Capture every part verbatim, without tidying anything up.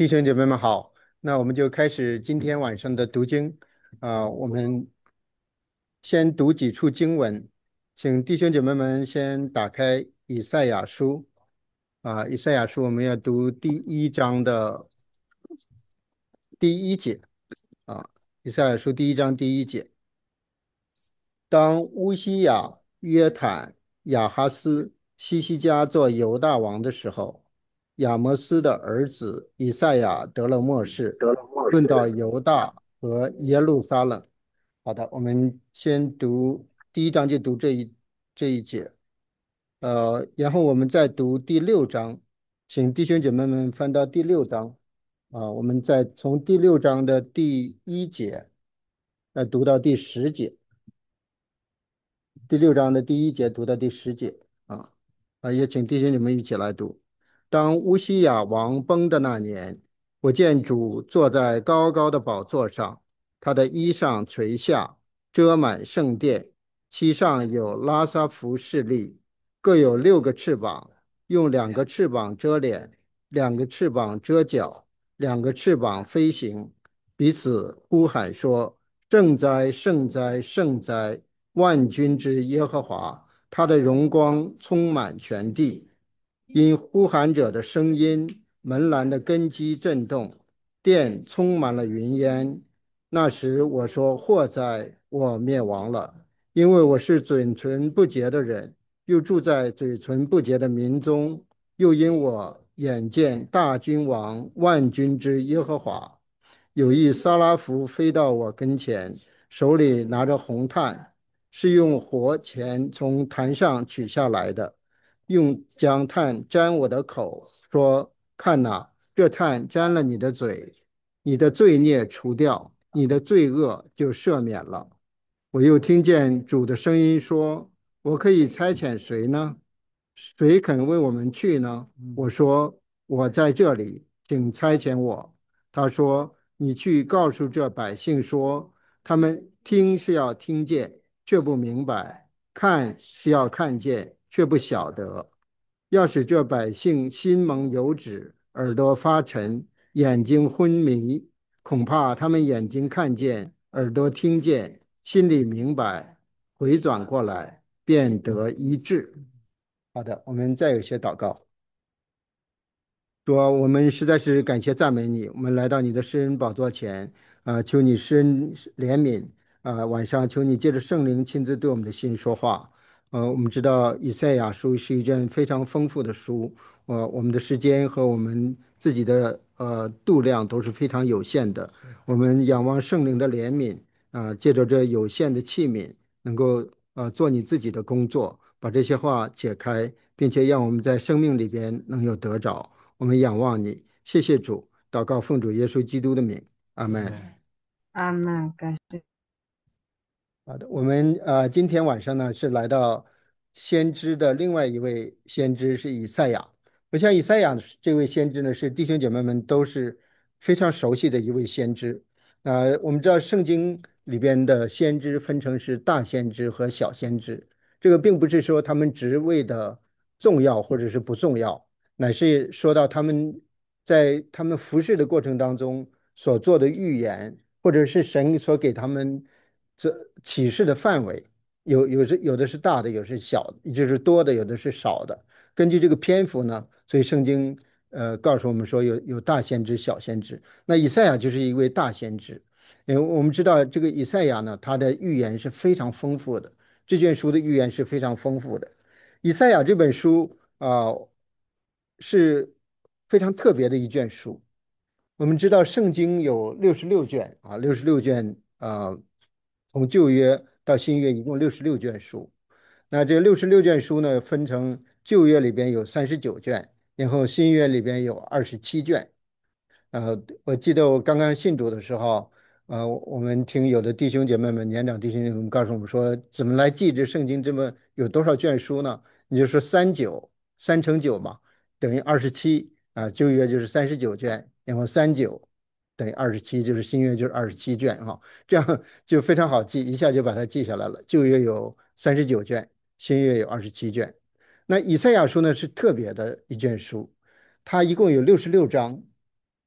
弟兄姐妹们好，那我们就开始今天晚上的读经。啊、我们先读几处经文，请弟兄姐妹们先打开以赛亚书。啊、以赛亚书我们要读第一章的第一节。啊、以赛亚书第一章第一节。当乌西雅、约坦、亚哈斯、西西家做犹大王的时候，亚摩斯的儿子以赛亚得了末世，论到犹大和耶路撒冷。好的，我们先读第一章，就读这一这一节。呃，然后我们再读第六章，请弟兄姐妹们翻到第六章。啊，我们再从第六章的第一节，呃，读到第十节。第六章的第一节读到第十节。啊啊，也请弟兄你们一起来读。当乌西雅王崩的那年，我见主坐在高高的宝座上，他的衣裳垂下，遮满圣殿，其上有拉撒弗势力，各有六个翅膀，用两个翅膀遮脸，两个翅膀遮脚，两个翅膀飞行，彼此呼喊说：圣哉，圣哉，圣哉！万军之耶和华，他的荣光充满全地。因呼喊者的声音，门栏的根基震动，殿充满了云烟。那时我说：祸哉，我灭亡了，因为我是嘴唇不洁的人，又住在嘴唇不洁的民中，又因我眼见大君王万军之耶和华。有一撒拉弗飞到我跟前，手里拿着红炭，是用火钳从坛上取下来的，用将炭沾我的口，说：看哪，这炭沾了你的嘴，你的罪孽除掉，你的罪恶就赦免了。我又听见主的声音说：我可以差遣谁呢？谁肯为我们去呢？我说：我在这里，请差遣我。他说：你去告诉这百姓说，他们听是要听见，却不明白；看是要看见，却不晓得。要使这百姓心蒙油脂，耳朵发沉，眼睛昏迷，恐怕他们眼睛看见，耳朵听见，心里明白，回转过来，便得医治。好的，我们再有些祷告。主啊，我们实在是感谢赞美你，我们来到你的施恩宝座前。啊、求你施恩怜悯。啊、晚上求你借着圣灵亲自对我们的心说话。呃，我们知道以赛亚书是一卷非常丰富的书。呃，我们的时间和我们自己的呃度量都是非常有限的。我们仰望圣灵的怜悯。啊、借着这有限的器皿，能够呃做你自己的工作，把这些话解开，并且让我们在生命里边能有得着。我们仰望你，谢谢主，祷告奉主耶稣基督的名，阿门。 阿门，感谢。 好的，我们呃今天晚上呢是来到先知的另外一位先知是以赛亚。我想以赛亚这位先知呢是弟兄姐妹们都是非常熟悉的一位先知。呃，我们知道圣经里边的先知分成是大先知和小先知，这个并不是说他们职位的重要或者是不重要，乃是说到他们在他们服侍的过程当中所做的预言，或者是神所给他们这启示的范围。有有是有的是大的，有的是小的，也就是多的，有的是少的。根据这个篇幅呢，所以圣经呃告诉我们说有有大先知、小先知。那以赛亚就是一位大先知。因为我们知道这个以赛亚呢，他的预言是非常丰富的，这卷书的预言是非常丰富的。以赛亚这本书啊、呃是非常特别的一卷书。我们知道圣经有六十六卷啊，六十六卷啊，从旧约到新约一共六十六卷书。那这六十六卷书呢，分成旧约里边有三十九卷，然后新约里边有二十七卷。呃，我记得我刚刚信主的时候，呃，我们听有的弟兄姐妹们、年长弟兄姐妹们告诉我们说，怎么来记这圣经这么有多少卷书呢？你就说三九，三乘九嘛，等于二十七啊。旧约就是三十九卷，然后三九等于二十七，就是新约就是二十七卷哈。这样就非常好记，一下就把它记下来了。旧约有三十九卷，新约有二十七卷。那以赛亚书呢是特别的一卷书，它一共有六十六章。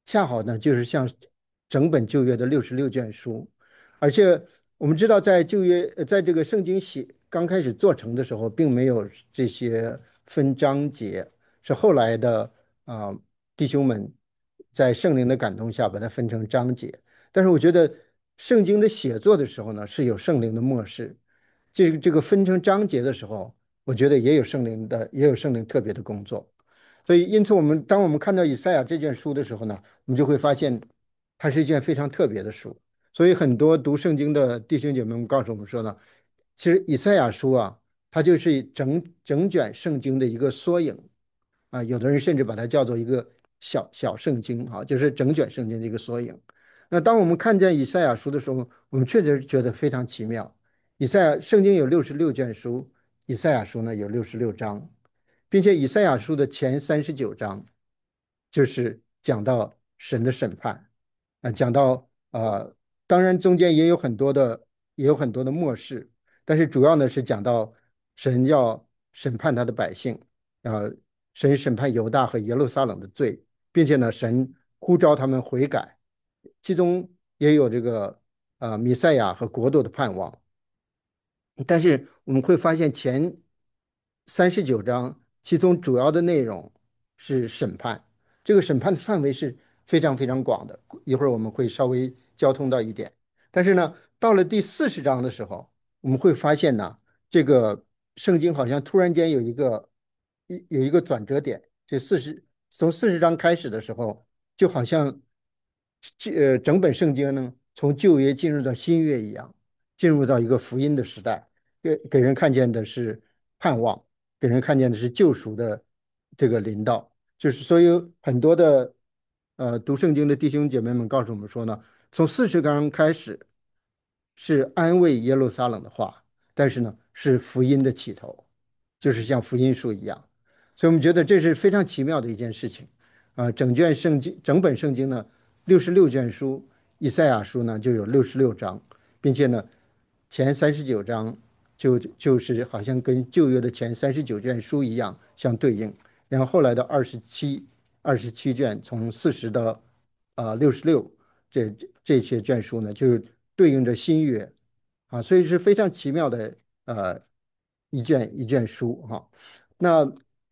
恰好呢就是像整本旧约的六十六卷书，而且我们知道在旧约，呃在这个圣经写刚开始做成的时候，并没有这些分章节，是后来的啊、呃弟兄们在圣灵的感动下把它分成章节。但是我觉得圣经的写作的时候呢，是有圣灵的默示，这个这个分成章节的时候，我觉得也有圣灵的，也有圣灵特别的工作。所以，因此我们当我们看到以赛亚这卷书的时候呢，我们就会发现它是一卷非常特别的书。所以，很多读圣经的弟兄姐妹们告诉我们说呢，其实以赛亚书啊，它就是整整卷圣经的一个缩影啊。有的人甚至把它叫做一个小小圣经啊，就是整卷圣经的一个缩影。那当我们看见以赛亚书的时候，我们确实觉得非常奇妙。以赛亚圣经有六十六卷书，以赛亚书呢有六十六章，并且以赛亚书的前三十九章就是讲到神的审判，啊、讲到呃，当然中间也有很多的也有很多的末世，但是主要呢是讲到神要审判他的百姓，啊、神审判犹大和耶路撒冷的罪，并且呢神呼召他们悔改，其中也有这个呃弥赛亚和国度的盼望。但是我们会发现前三十九章，其中主要的内容是审判，这个审判的范围是非常非常广的。一会儿我们会稍微交通到一点，但是呢，到了第四十章的时候，我们会发现呢，这个圣经好像突然间有一个一有一个转折点。这四十从四十章开始的时候，就好像这呃整本圣经呢，从旧约进入到新约一样。进入到一个福音的时代，给给人看见的是盼望，给人看见的是救赎的这个临到。就是所以很多的呃读圣经的弟兄姐妹们告诉我们说呢，从四十章开始是安慰耶路撒冷的话，但是呢是福音的起头，就是像福音书一样。所以我们觉得这是非常奇妙的一件事情啊、整卷圣经，整本圣经呢，六十六卷书，以赛亚书呢就有六十六章，并且呢，前三十九章就就是好像跟旧约的前三十九卷书一样相对应，然后后来的二十七二十七卷，从四十到啊六十六这这这些卷书呢，就是对应着新约啊，所以是非常奇妙的呃一卷一卷书哈、那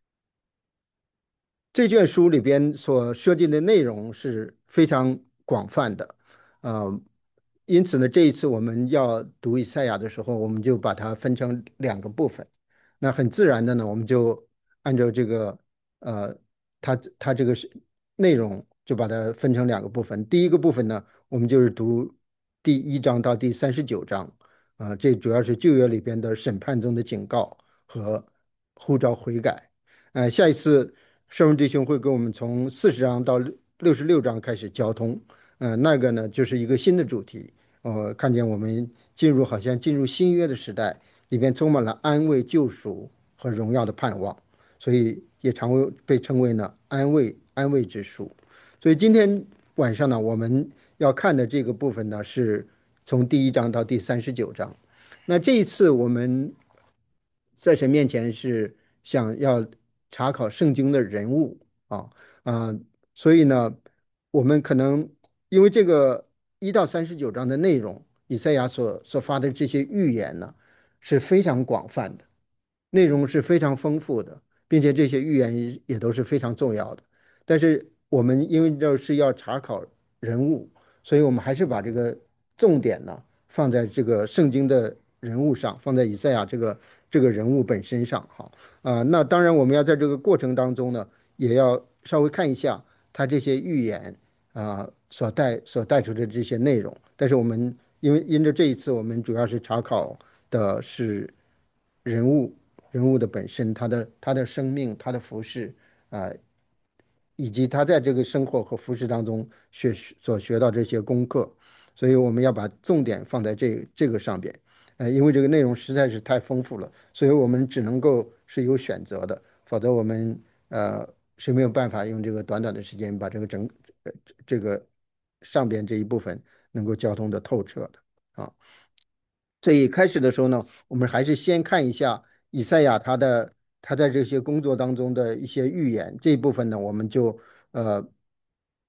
这卷书里边所涉及的内容是非常广泛的，呃，因此呢，这一次我们要读以赛亚的时候，我们就把它分成两个部分。那很自然的呢，我们就按照这个呃，它它这个是内容，就把它分成两个部分。第一个部分呢，我们就是读第一章到第三十九章，啊、这主要是旧约里边的审判中的警告和呼召悔改。呃，下一次圣文弟兄会跟我们从四十章到六十六章开始交通，呃，那个呢就是一个新的主题，呃，看见我们进入好像进入新约的时代，里边充满了安慰、救赎和荣耀的盼望，所以也常为被称为呢安慰安慰之书。所以今天晚上呢，我们要看的这个部分呢，是从第一章到第三十九章。那这一次我们在神面前是想要查考圣经的人物啊啊，所以呢，我们可能因为这个一到三十九章的内容，以赛亚所所发的这些预言呢是非常广泛的，内容是非常丰富的，并且这些预言也都是非常重要的。但是我们因为这是要查考人物，所以我们还是把这个重点呢放在这个圣经的人物上，放在以赛亚这个这个人物本身上。哈啊、那当然我们要在这个过程当中呢，也要稍微看一下他这些预言啊、所带所带出的这些内容。但是我们因为因着这一次我们主要是查考的是人物人物的本身，他的他的生命，他的服饰啊、以及他在这个生活和服饰当中学所学到这些功课，所以我们要把重点放在这这个上边。呃，因为这个内容实在是太丰富了，所以我们只能够是有选择的，否则我们呃是没有办法用这个短短的时间把这个整呃这个上边这一部分能够交通的透彻的啊。所以开始的时候呢，我们还是先看一下以赛亚他的他在这些工作当中的一些预言这一部分呢，我们就呃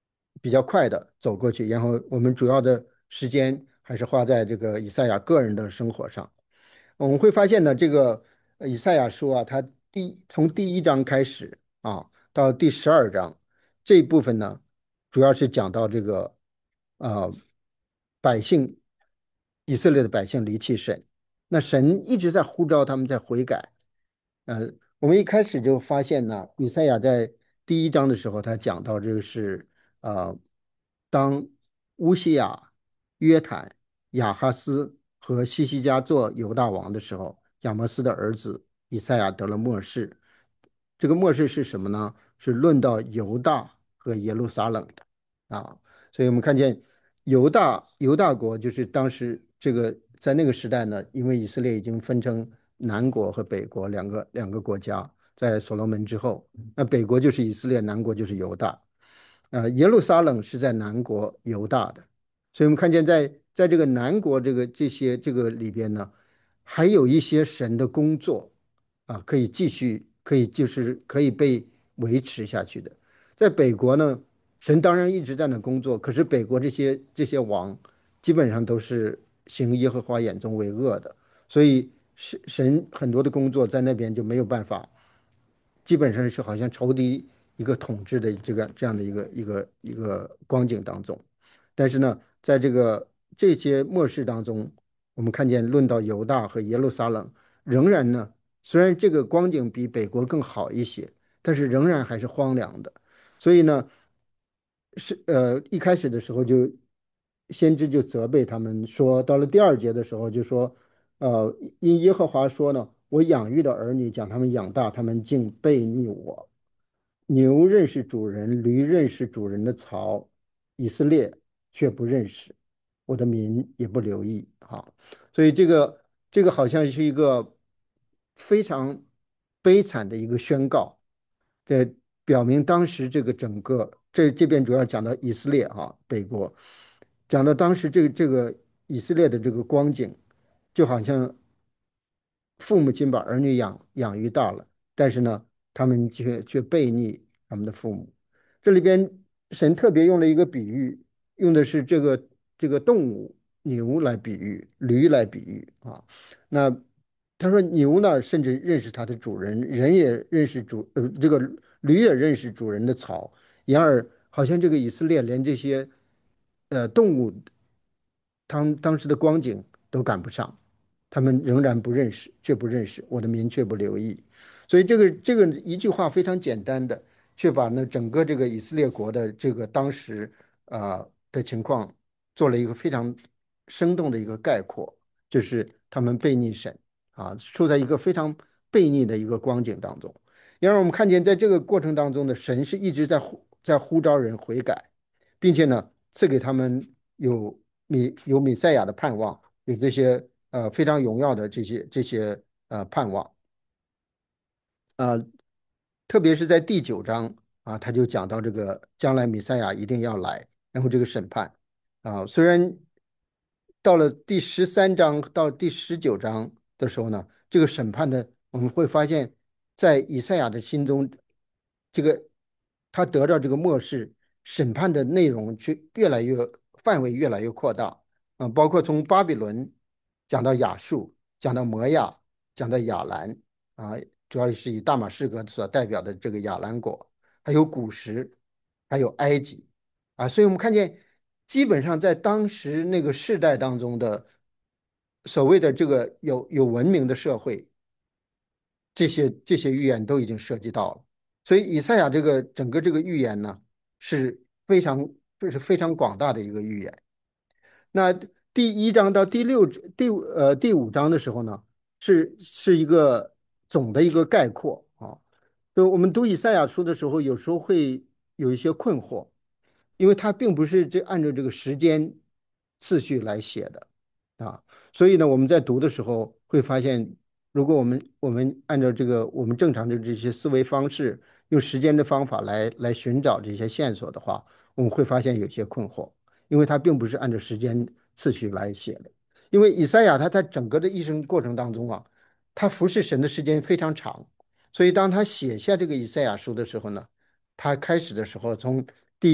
比较快的走过去，然后我们主要的时间还是花在这个以赛亚个人的生活上。我们会发现呢，这个呃以赛亚书啊，它第从第一章开始啊，到第十二章这一部分呢，主要是讲到这个呃百姓以色列的百姓离弃神，那神一直在呼召他们在悔改。呃，我们一开始就发现呢，以赛亚在第一章的时候，他讲到这个是呃，当乌西雅、约坦、亚哈斯和西西家做犹大王的时候，亚摩斯的儿子以赛亚得了末世。这个末世是什么呢？是论到犹大和耶路撒冷的啊。所以我们看见犹大犹大国就是当时这个在那个时代呢，因为以色列已经分成南国和北国两个两个国家，在所罗门之后，那北国就是以色列，南国就是犹大。呃，耶路撒冷是在南国犹大的，所以我们看见在在这个南国这个这些这个里边呢，还有一些神的工作啊，可以继续，可以就是可以被维持下去的。在北国呢，神当然一直在那工作，可是北国这些这些王基本上都是行耶和华眼中为恶的，所以神神很多的工作在那边就没有办法，基本上是好像仇敌一个统治的这个这样的一个一个一个光景当中。但是呢，在这个这些末世当中，我们看见论到犹大和耶路撒冷，仍然呢，虽然这个光景比北国更好一些，但是仍然还是荒凉的。所以呢，是呃一开始的时候就先知就责备他们说，到了第二节的时候就说，呃，因耶和华说呢，我养育的儿女将他们养大，他们竟背逆我。牛认识主人，驴认识主人的槽，以色列却不认识，我的民也不留意。哈，所以这个这个好像是一个非常悲惨的一个宣告。这表明当时这个整个这这边主要讲到以色列啊，北国，讲到当时这个这个以色列的这个光景，就好像父母亲把儿女养养育大了，但是呢，他们却却背逆他们的父母。这里边神特别用了一个比喻，用的是这个这个动物牛来比喻，驴来比喻啊。那他说牛呢，甚至认识它的主人，人也认识主，呃，这个驴也认识主人的草。然而，好像这个以色列连这些呃动物当当时的光景都赶不上，他们仍然不认识，却不认识我的民，却不留意。所以这个这个一句话非常简单的，却把那整个这个以色列国的这个当时啊、呃的情况做了一个非常生动的一个概括，就是他们背逆神啊，处在一个非常背逆的一个光景当中。然而我们看见，在这个过程当中呢，神是一直在呼在呼召人悔改，并且呢，赐给他们有米有米赛亚的盼望，有这些呃非常荣耀的这些这些呃盼望。呃，特别是在第九章啊，他就讲到这个将来弥赛亚一定要来，然后这个审判啊，虽然到了第十三章到第十九章的时候呢，这个审判的我们会发现，在以赛亚的心中，这个他得到这个末世审判的内容却越来越范围越来越扩大啊，包括从巴比伦讲到亚述，讲到摩亚，讲到亚兰。啊，主要是以大马士革所代表的这个亚兰国，还有古时，还有埃及啊，所以我们看见，基本上在当时那个世代当中的所谓的这个有有文明的社会，这些这些预言都已经涉及到了。所以以赛亚这个整个这个预言呢，是非常这是非常广大的一个预言。那第一章到第六第呃第五章的时候呢，是是一个总的一个概括啊。就我们读以赛亚书的时候，有时候会有一些困惑，因为它并不是这按照这个时间次序来写的啊。所以呢，我们在读的时候会发现，如果我们我们按照这个我们正常的这些思维方式，用时间的方法来来寻找这些线索的话，我们会发现有些困惑。因为他并不是按照时间次序来写的。因为以赛亚他在整个的一生过程当中啊，他服侍神的时间非常长，所以当他写下这个以赛亚书的时候呢，他开始的时候从第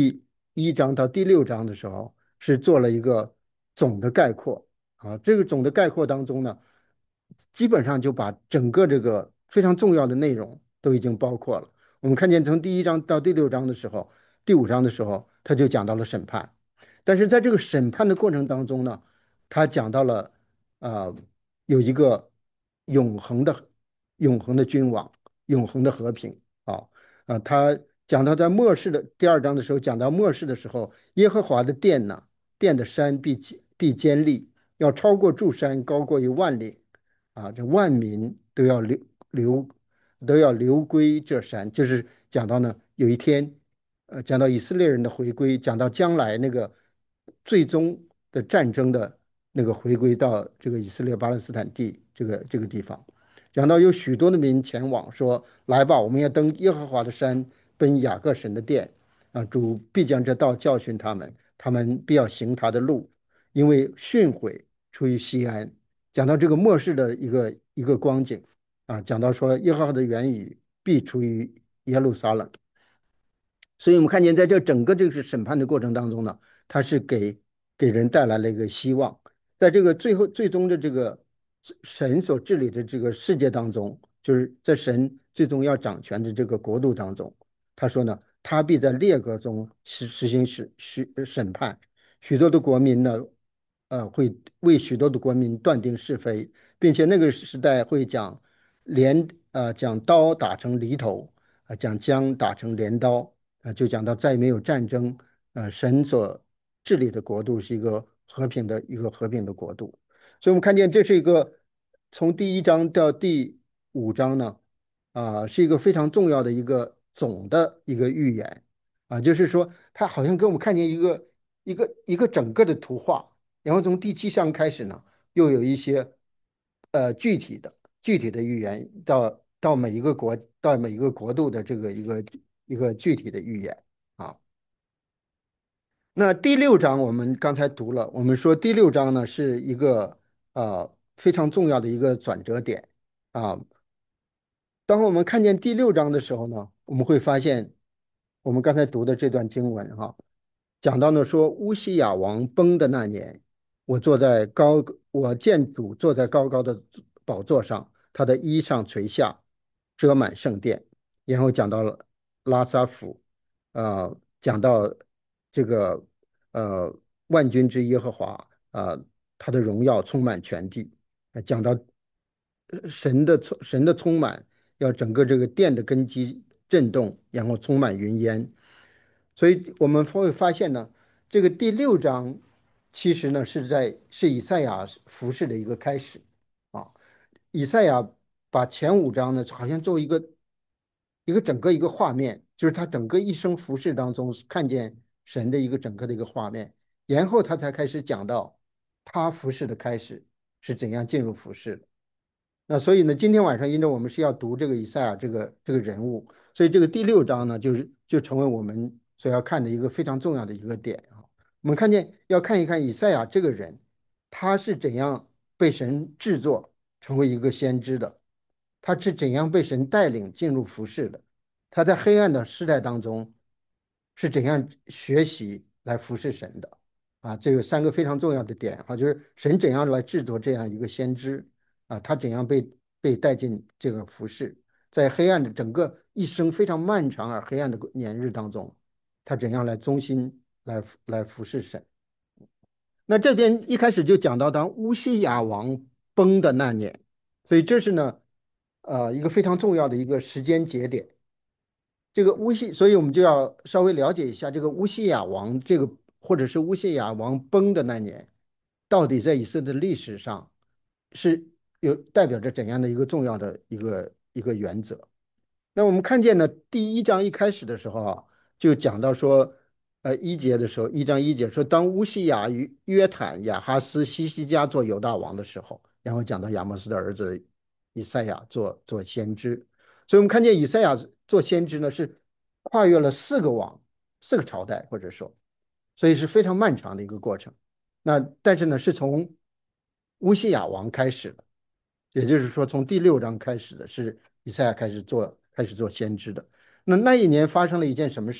一章到第六章的时候，是做了一个总的概括啊。这个总的概括当中呢，基本上就把整个这个非常重要的内容都已经包括了。我们看见从第一章到第六章的时候，第五章的时候，他就讲到了审判。但是在这个审判的过程当中呢，他讲到了呃有一个永恒的永恒的君王，永恒的和平啊。啊，他讲到在末世的第二章的时候，讲到末世的时候，耶和华的殿呢，殿的山必必坚立，要超过诸山，高过于万里。啊，这万民都要流流都要流归这山，就是讲到呢，有一天，呃，讲到以色列人的回归，讲到将来那个最终的战争的那个回归到这个以色列巴勒斯坦地这个这个地方。讲到有许多的民前往，说：“来吧，我们要登耶和华的山，奔雅各神的殿。啊，主必将这道教训他们，他们必要行他的路，因为训诲出于西安。”讲到这个末世的一个一个光景啊，讲到说耶和华的言语必出于耶路撒冷。所以我们看见，在这整个这个审判的过程当中呢，它是给给人带来了一个希望。在这个最后最终的这个神所治理的这个世界当中，就是在神最终要掌权的这个国度当中，他说呢，他必在列国中实实行审审审判，许多的国民呢，呃，会为许多的国民断定是非，并且那个时代会将镰呃将刀打成犁头，啊、将枪打成镰刀。啊，就讲到再也没有战争，呃，神所治理的国度是一个和平的一个和平的国度。所以我们看见这是一个从第一章到第五章呢，啊、是一个非常重要的一个总的一个预言啊，就是说它好像给我们看见一个一个一个整个的图画，然后从第七章开始呢，又有一些呃具体的具体的预言到到每一个国到每一个国度的这个一个一个具体的预言啊。那第六章我们刚才读了，我们说第六章呢是一个呃非常重要的一个转折点啊。当我们看见第六章的时候呢，我们会发现我们刚才读的这段经文哈，讲到呢说乌西雅王崩的那年，我坐在高，我见主坐在高高的宝座上，他的衣裳垂下，遮满圣殿。然后讲到了拉萨府，呃，讲到这个呃万军之耶和华啊、呃他的荣耀充满全地。呃讲到呃神的充神的充满，要整个这个殿的根基震动，然后充满云烟。所以我们会发现呢，这个第六章其实呢是在是以赛亚服饰的一个开始啊。以赛亚把前五章呢，好像作为一个一个整个一个画面，就是他整个一生服饰当中看见神的一个整个的一个画面，然后他才开始讲到他服饰的开始是怎样进入服饰的。那所以呢，今天晚上因为我们是要读这个以赛亚这个这个人物，所以这个第六章呢，就是就成为我们所要看的一个非常重要的一个点啊。我们看见要看一看以赛亚这个人，他是怎样被神制作成为一个先知的，他是怎样被神带领进入服侍的，他在黑暗的时代当中是怎样学习来服侍神的啊。这有三个非常重要的点啊，就是神怎样来制作这样一个先知。啊，他怎样被被带进这个服饰，在黑暗的整个一生非常漫长而黑暗的年日当中，他怎样来忠心来来服侍神？那这边一开始就讲到，当乌西雅王崩的那年，所以这是呢，呃，一个非常重要的一个时间节点。这个乌西，所以我们就要稍微了解一下这个乌西雅王这个，或者是乌西雅王崩的那年，到底在以色列的历史上是有代表着怎样的一个重要的一个一个原则。那我们看见呢，第一章一开始的时候啊，就讲到说，呃，一节的时候，一章一节说，当乌西雅与约坦、亚哈斯、西西家做犹大王的时候，然后讲到亚摩斯的儿子以赛亚做做先知。所以我们看见以赛亚做先知呢，是跨越了四个王、四个朝代，或者说，所以是非常漫长的一个过程。那但是呢，是从乌西雅王开始的，也就是说，从第六章开始的是以赛亚开始做开始做先知的。那那一年发生了一件什么事呢？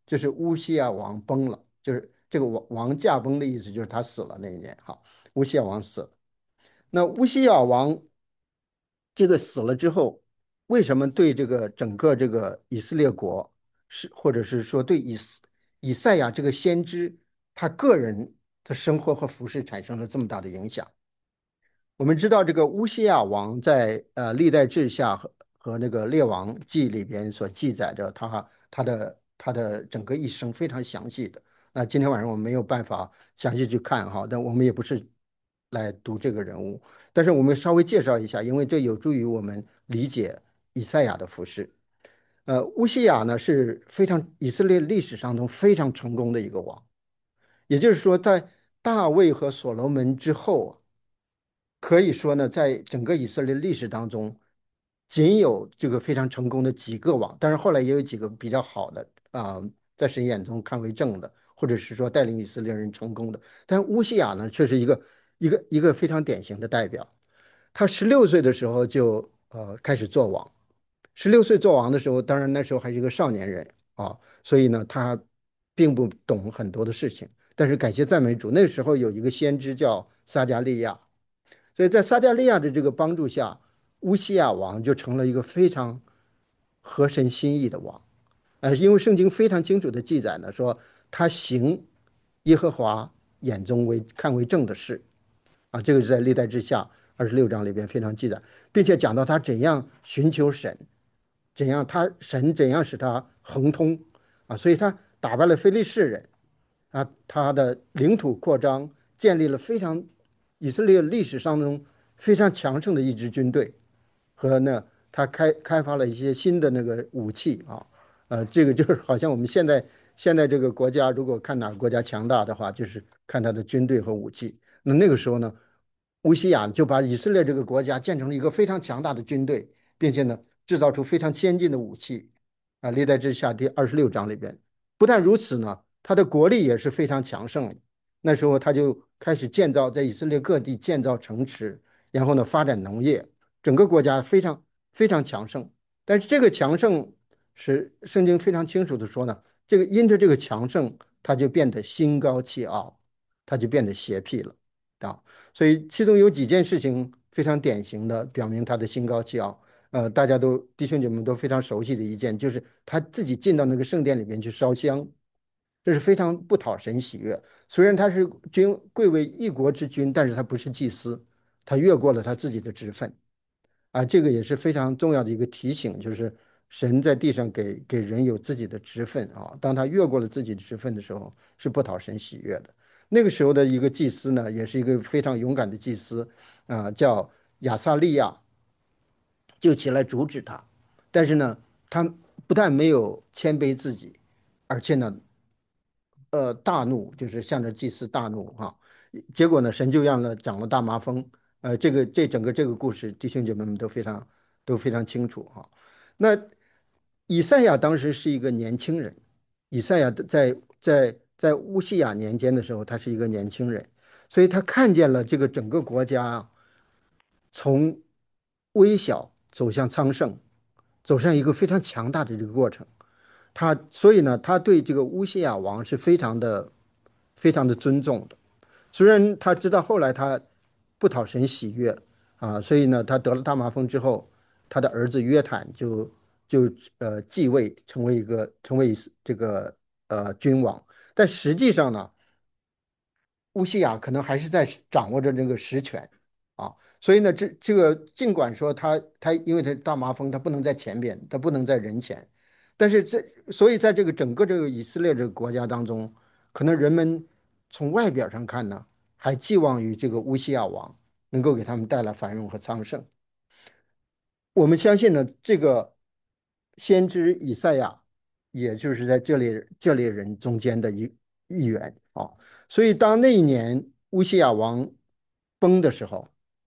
就是乌西亚王崩了，就是这个王王驾崩的意思，就是他死了那一年。哈，乌西亚王死了。那乌西亚王这个死了之后，为什么对这个整个这个以色列国是，或者是说对以斯以赛亚这个先知他个人的生活和服饰产生了这么大的影响？我们知道这个乌西亚王在呃历代志下和和那个列王记里边所记载着他他的他的整个一生非常详细的。那今天晚上我们没有办法详细去看哈，但我们也不是来读这个人物，但是我们稍微介绍一下，因为这有助于我们理解以赛亚的服饰。呃，乌西亚呢是非常以色列历史上中非常成功的一个王，也就是说，在大卫和所罗门之后啊，可以说呢，在整个以色列历史当中，仅有这个非常成功的几个王，但是后来也有几个比较好的啊、呃在神眼中看为正的，或者是说带领以色列人成功的。但乌西亚呢，却是一个一个一个非常典型的代表。他十六岁的时候就呃开始做王，十六岁做王的时候，当然那时候还是一个少年人啊，所以呢，他并不懂很多的事情。但是感谢赞美主，那时候有一个先知叫撒迦利亚，所以在撒迦利亚的这个帮助下，乌西亚王就成了一个非常合神心意的王。呃，因为圣经非常清楚的记载呢，说他行耶和华眼中为看为正的事啊，这个是在历代志下二十六章里边非常记载，并且讲到他怎样寻求神，怎样他神怎样使他亨通啊，所以他打败了非利士人啊，他的领土扩张，建立了非常以色列历史上中非常强盛的一支军队，和呢，他开开发了一些新的那个武器啊，呃，这个就是好像我们现在现在这个国家，如果看哪个国家强大的话，就是看他的军队和武器。那那个时候呢，乌西雅就把以色列这个国家建成了一个非常强大的军队，并且呢，制造出非常先进的武器啊。历代志下第二十六章里边，不但如此呢，他的国力也是非常强盛。那时候他就开始建造在以色列各地建造城池，然后呢，发展农业。整个国家非常非常强盛。但是这个强盛是圣经非常清楚的说呢，这个因着这个强盛，他就变得心高气傲，他就变得邪僻了啊。所以其中有几件事情非常典型的表明他的心高气傲。呃，大家都弟兄姐妹都非常熟悉的一件，就是他自己进到那个圣殿里面去烧香，这是非常不讨神喜悦。虽然他是君贵为一国之君，但是他不是祭司，他越过了他自己的职分。啊，这个也是非常重要的一个提醒，就是神在地上给给人有自己的职分啊，当他越过了自己的职分的时候，是不讨神喜悦的。那个时候的一个祭司呢，也是一个非常勇敢的祭司啊，叫亚撒利亚，就起来阻止他。但是呢，他不但没有谦卑自己，而且呢，呃，大怒，就是向着祭司大怒哈。结果呢，神就让了长了大麻风。呃，这个这整个这个故事，弟兄姐妹们都非常都非常清楚哈。那以赛亚当时是一个年轻人，以赛亚在在在乌西雅年间的时候，他是一个年轻人，所以他看见了这个整个国家啊从微小走向昌盛，走向一个非常强大的这个过程。他所以呢，他对这个乌西雅王是非常的非常的尊重的。虽然他知道后来他不讨神喜悦啊，所以呢，他得了大麻风之后，他的儿子约坦就就呃继位，成为一个成为这个呃君王。但实际上呢，乌西雅可能还是在掌握着这个实权啊，所以呢，这这个尽管说他他因为他大麻风，他不能在前边，他不能在人前，但是这所以在这个整个这个以色列这个国家当中，可能人们从外表上看呢，还寄望于这个乌西亚王能够给他们带来繁荣和昌盛。我们相信呢，这个先知以赛亚，也就是在这里这类人中间的一一员啊。所以当那一年乌西亚王崩的时候，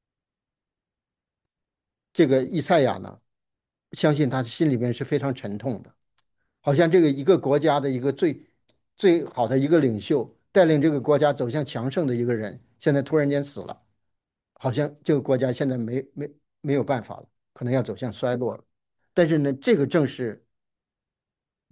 这个以赛亚呢，相信他心里面是非常沉痛的，好像这个一个国家的一个最最好的一个领袖，带领这个国家走向强盛的一个人，现在突然间死了，好像这个国家现在没没没有办法了，可能要走向衰落了。但是呢，这个正是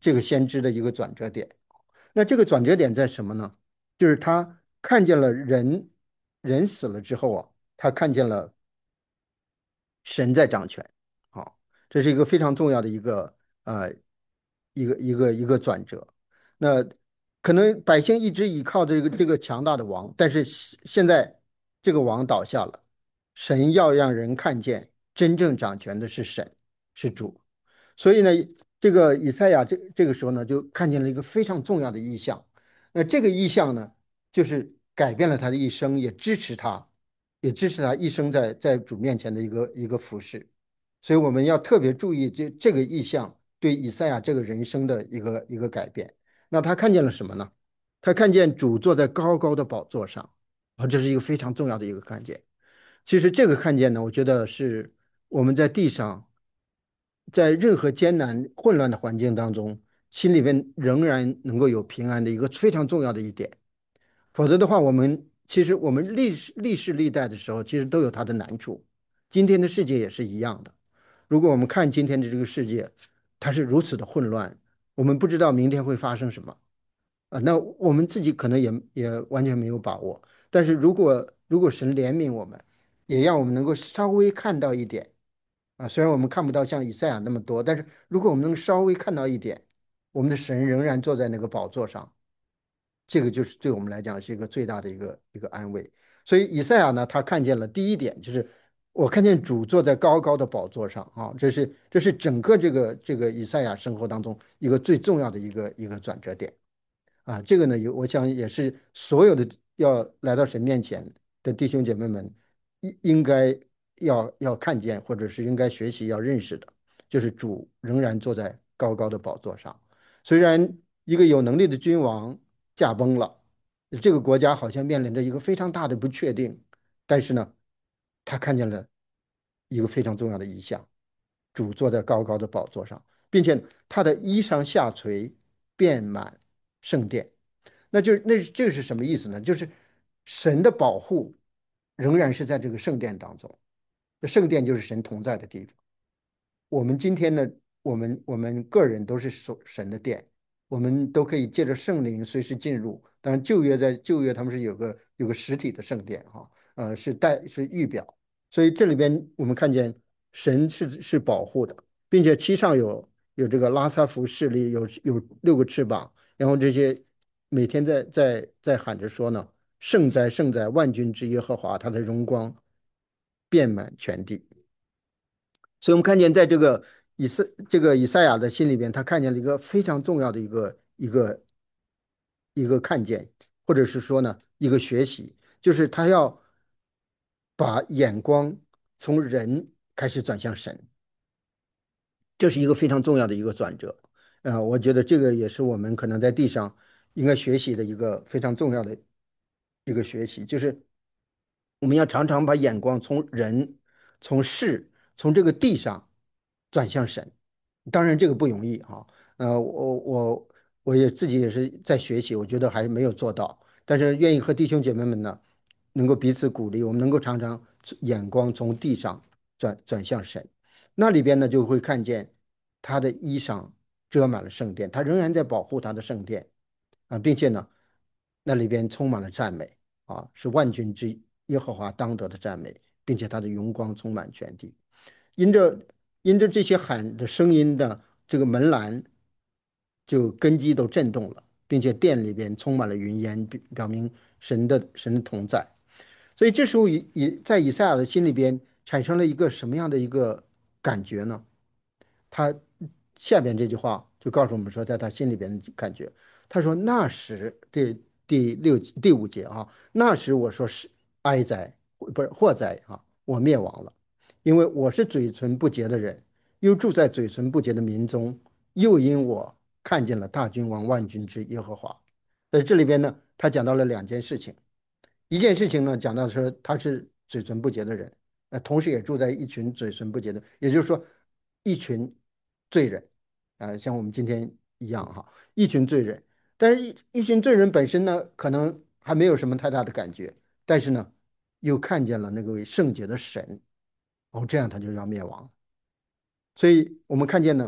这个先知的一个转折点。那这个转折点在什么呢？就是他看见了人，人死了之后啊，他看见了神在掌权。好，这是一个非常重要的一个呃一个一个一个转折。那可能百姓一直依靠这个这个强大的王，但是现现在这个王倒下了，神要让人看见真正掌权的是神，是主。所以呢，这个以赛亚这这个时候呢，就看见了一个非常重要的意象。那这个意象呢，就是改变了他的一生，也支持他，也支持他一生在在主面前的一个一个服饰。所以我们要特别注意这这个意象对以赛亚这个人生的一个一个改变。那他看见了什么呢？他看见主坐在高高的宝座上，啊，这是一个非常重要的一个看见。其实这个看见呢，我觉得是我们在地上，在任何艰难混乱的环境当中，心里边仍然能够有平安的一个非常重要的一点。否则的话，我们其实我们历史历世历代的时候，其实都有它的难处。今天的世界也是一样的。如果我们看今天的这个世界，它是如此的混乱，我们不知道明天会发生什么啊。那我们自己可能也也完全没有把握。但是如果如果神怜悯我们，也让我们能够稍微看到一点啊。虽然我们看不到像以赛亚那么多，但是如果我们能稍微看到一点，我们的神仍然坐在那个宝座上。这个就是对我们来讲是一个最大的一个一个安慰。所以以赛亚呢，他看见了第一点，就是我看见主坐在高高的宝座上啊，这是这是整个这个这个以赛亚生活当中一个最重要的一个一个转折点啊。这个呢，有我想也是所有的要来到神面前的弟兄姐妹们应应该要要看见，或者是应该学习要认识的，就是主仍然坐在高高的宝座上。虽然一个有能力的君王驾崩了，这个国家好像面临着一个非常大的不确定，但是呢，他看见了一个非常重要的意象：主坐在高高的宝座上，并且他的衣裳下垂，遍满圣殿。那就是那这是什么意思呢？就是神的保护仍然是在这个圣殿当中，这圣殿就是神同在的地方。我们今天呢，我们我们个人都是属神的殿，我们都可以借着圣灵随时进入。当然，旧约在旧约他们是有个有个实体的圣殿哈，呃，是代是预表。所以这里边我们看见神是是保护的，并且其上有有这个拉萨福势力，有有六个翅膀，然后这些每天在在在喊着说呢，圣哉圣哉，万军之耶和华，他的荣光遍满全地。所以我们看见，在这个以赛这个以赛亚的心里边，他看见了一个非常重要的一个一个一个看见，或者是说呢，一个学习，就是他要把眼光从人开始转向神，这是一个非常重要的一个转折。呃，我觉得这个也是我们可能在地上应该学习的一个非常重要的一个学习，就是我们要常常把眼光从人、从事、从这个地上转向神。当然，这个不容易哈。呃，我我我也自己也是在学习，我觉得还没有做到。但是愿意和弟兄姐妹们呢，能够彼此鼓励，我们能够常常眼光从地上转转向神。那里边呢，就会看见他的衣裳遮满了圣殿，他仍然在保护他的圣殿啊，并且呢，那里边充满了赞美啊，是万军之耶和华当得的赞美，并且他的荣光充满全地。因着因着这些喊的声音的这个门栏就根基都震动了，并且殿里边充满了云烟，表表明神的神的同在。所以这时候以以在以赛亚的心里边产生了一个什么样的一个感觉呢？他下边这句话就告诉我们说，在他心里边的感觉，他说：“那时第第六第五节啊，那时我说是哀哉，不是祸哉啊，我灭亡了，因为我是嘴唇不洁的人，又住在嘴唇不洁的民中，又因我看见了大君王万军之耶和华。”在这里边呢，他讲到了两件事情。一件事情呢，讲到说他是嘴唇不洁的人，呃，同时也住在一群嘴唇不洁的，也就是说，一群罪人，啊、像我们今天一样哈，一群罪人。但是一，一群罪人本身呢，可能还没有什么太大的感觉，但是呢，又看见了那个圣洁的神，哦，这样他就要灭亡。所以我们看见呢。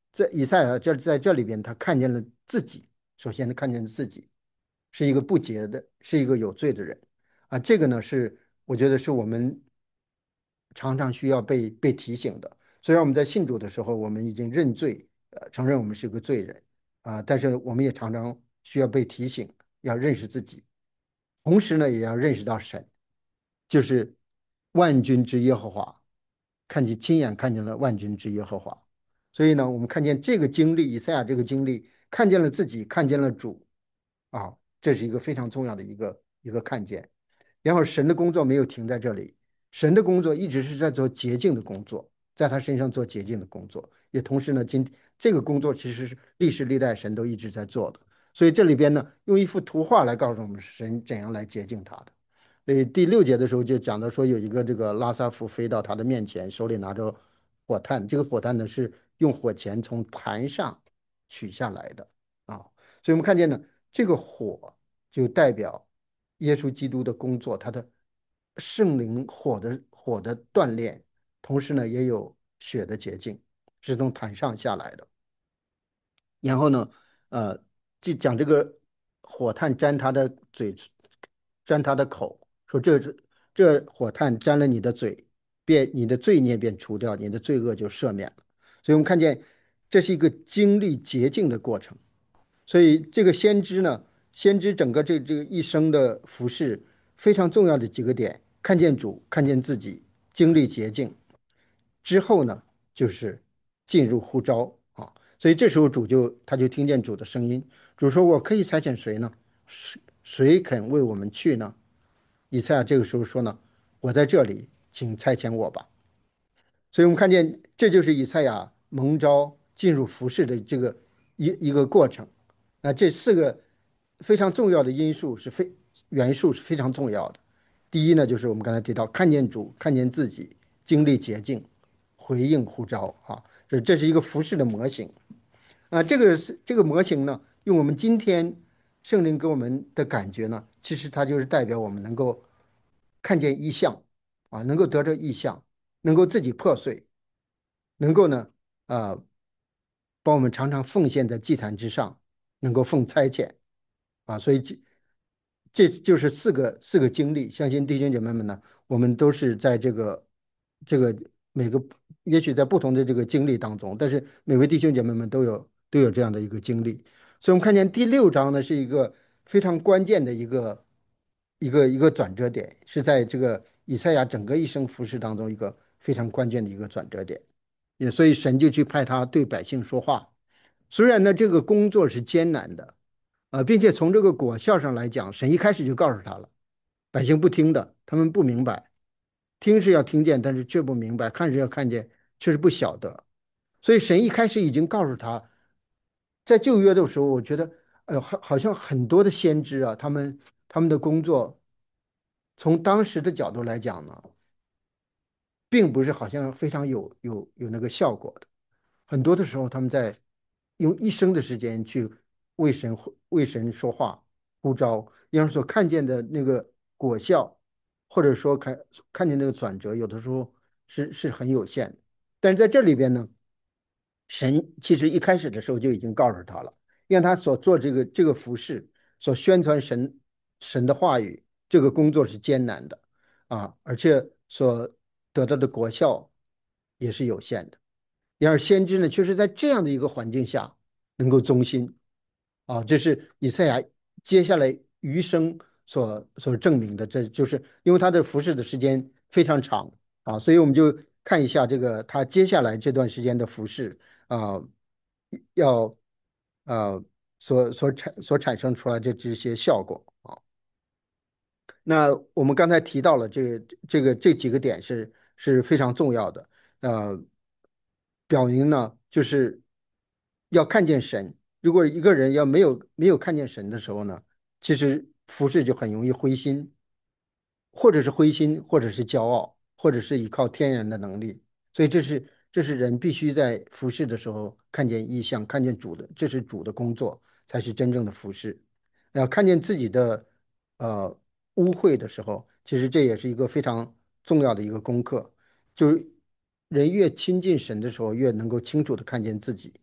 在以赛亚这在这里边，他看见了自己，首先他看见自己是一个不洁的，是一个有罪的人啊。这个呢是我觉得是我们常常需要被被提醒的。虽然我们在信主的时候，我们已经认罪，呃，承认我们是个罪人啊，但是我们也常常需要被提醒，要认识自己，同时呢，也要认识到神，就是万军之耶和华，看见亲眼看见了万军之耶和华。所以呢，我们看见这个经历，以赛亚这个经历，看见了自己，看见了主啊，这是一个非常重要的一个一个看见。然后神的工作没有停在这里，神的工作一直是在做洁净的工作，在他身上做洁净的工作，也同时呢，今这个工作其实是历史历代神都一直在做的。所以这里边呢，用一幅图画来告诉我们神怎样来洁净他的。所以第六节的时候就讲到说，有一个这个拉萨夫飞到他的面前，手里拿着火炭，这个火炭呢是用火钳从坛上取下来的啊。所以我们看见呢，这个火就代表耶稣基督的工作，他的圣灵火的火的锻炼，同时呢也有血的洁净，是从坛上下来的。然后呢，呃，就讲这个火炭沾他的嘴，沾他的口，说这是这火炭沾了你的嘴，便你的罪孽便除掉，你的罪恶就赦免了。所以我们看见这是一个经历洁净的过程。所以这个先知呢，先知整个这这个一生的服饰非常重要的几个点：看见主，看见自己，经历洁净。之后呢，就是进入呼召啊。所以这时候主就他就听见主的声音，主说："我可以差遣谁呢？谁谁肯为我们去呢？"以赛亚这个时候说呢：“我在这里，请差遣我吧。"所以我们看见，这就是以赛亚蒙召进入服饰的这个一一个过程。那这四个非常重要的因素是非元素是非常重要的。第一呢，就是我们刚才提到，看见主，看见自己，经历洁净，回应呼召啊，这这是一个服饰的模型啊。这个是这个模型呢，用我们今天圣灵给我们的感觉呢，其实它就是代表我们能够看见异象啊，能够得着异象，能够自己破碎，能够呢，呃，帮我们常常奉献在祭坛之上，能够奉差遣啊。所以这这就是四个四个经历。相信弟兄姐妹们呢，我们都是在这个这个每个也许在不同的这个经历当中，但是每位弟兄姐妹们都有都有这样的一个经历。所以，我们看见第六章呢，是一个非常关键的一个一个一个转折点，是在这个以赛亚整个一生服饰当中一个非常关键的一个转折点。也所以神就去派他对百姓说话。虽然呢，这个工作是艰难的，啊，并且从这个果效上来讲，神一开始就告诉他了，百姓不听的，他们不明白，听是要听见，但是却不明白；看是要看见，却是不晓得。所以神一开始已经告诉他，在旧约的时候，我觉得，呃，好，好像很多的先知啊，他们他们的工作，从当时的角度来讲呢，并不是好像非常有有有那个效果的。很多的时候，他们在用一生的时间去为神为神说话、呼召，让所看见的那个果效，或者说看看见那个转折，有的时候是是很有限的。但是在这里边呢，神其实一开始的时候就已经告诉他了，让他所做这个这个服饰，所宣传神神的话语，这个工作是艰难的啊，而且所得到的果效也是有限的。然而先知呢，却是在这样的一个环境下能够忠心啊，这是以赛亚接下来余生所所证明的。这就是因为他的服侍的时间非常长啊，所以我们就看一下这个他接下来这段时间的服侍啊，要呃所所产所产生出来的这些效果啊。那我们刚才提到了这个这个这几个点是是非常重要的，呃，表明呢就是要看见神。如果一个人要没有没有看见神的时候呢，其实服侍就很容易灰心，或者是灰心，或者是骄傲，或者是依靠天然的能力。所以这是这是人必须在服侍的时候看见异象，看见主的，这是主的工作，才是真正的服侍。要看见自己的呃污秽的时候，其实这也是一个非常重要的一个功课。就是人越亲近神的时候，越能够清楚的看见自己。